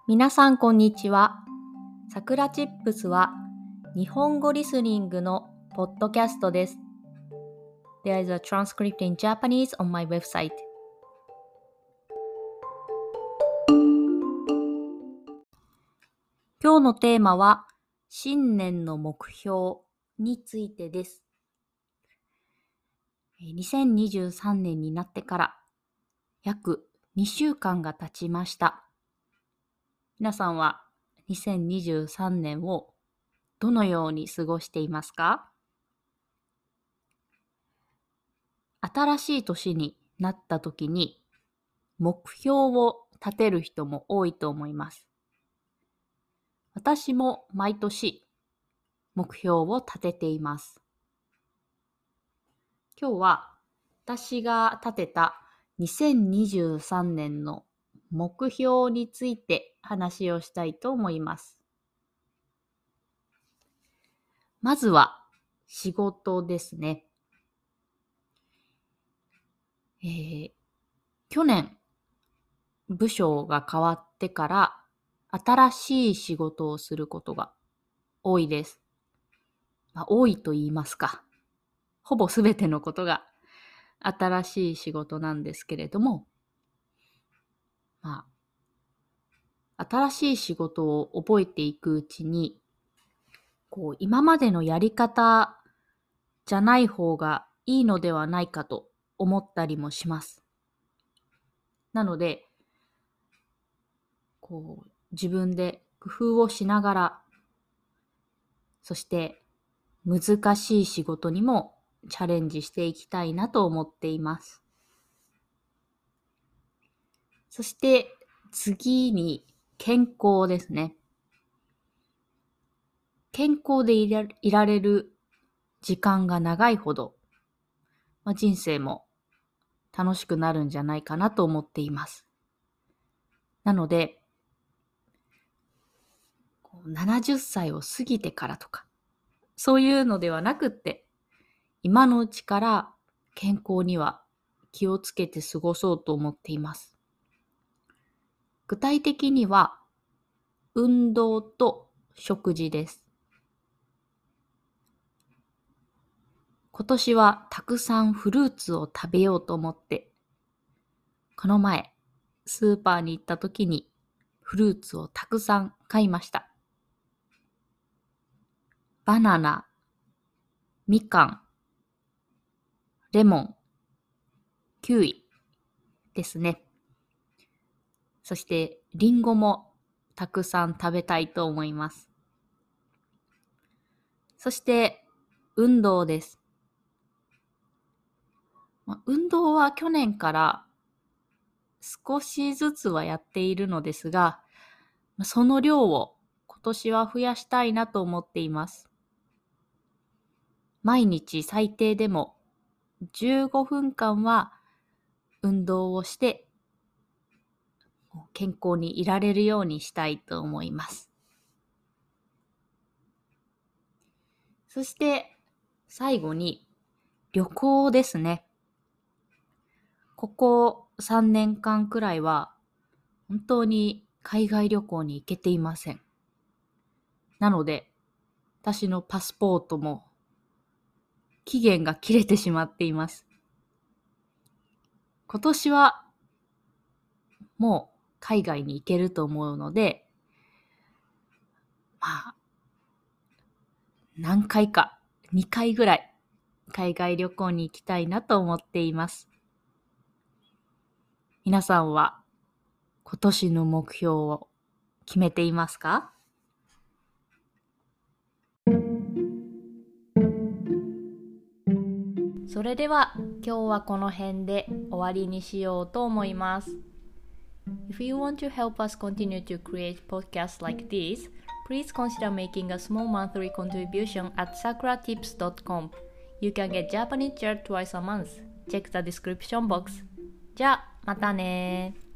皆さんこんにちは。さくらチップスは日本語リスニングのポッドキャストです。There is a transcript in Japanese on my website. 今日のテーマは新年の目標についてです。2023年になってから約2週間が経ちました。皆さんは2023年をどのように過ごしていますか？新しい年になった時に目標を立てる人も多いと思います。私も毎年目標を立てています。今日は私が立てた2023年の目標について話をしたいと思います。まずは仕事ですね。去年部署が変わってから新しい仕事をすることが多いです。多いと言いますか。ほぼすべてのことが新しい仕事なんですけれども、新しい仕事を覚えていくうちに、今までのやり方じゃない方がいいのではないかと思ったりもします。なので、自分で工夫をしながら、そして難しい仕事にもチャレンジしていきたいなと思っています。そして次に健康ですね。健康でいられる時間が長いほど、人生も楽しくなるんじゃないかなと思っています。なので、70歳を過ぎてからとか、そういうのではなくって、今のうちから健康には気をつけて過ごそうと思っています。具体的には、運動と食事です。今年はたくさんフルーツを食べようと思って、この前、スーパーに行った時にフルーツをたくさん買いました。バナナ、みかん、レモン、キウイですね。そしてリンゴもたくさん食べたいと思います。そして運動です。運動は去年から少しずつはやっているのですが、その量を今年は増やしたいなと思っています。毎日最低でも15分間は運動をして健康にいられるようにしたいと思います。そして最後に旅行ですね。ここ3年間くらいは本当に海外旅行に行けていません。なので私のパスポートも期限が切れてしまっています。今年はもう海外に行けると思うので、何回か2回ぐらい海外旅行に行きたいなと思っています。皆さんは今年の目標を決めていますか？それでは今日はこの辺で終わりにしようと思います。If you want to help us continue to create podcasts like this, please consider making a small monthly contribution at sakuratips.com. You can get Japanese chair twice a month. Check the description box. じゃあ、またね。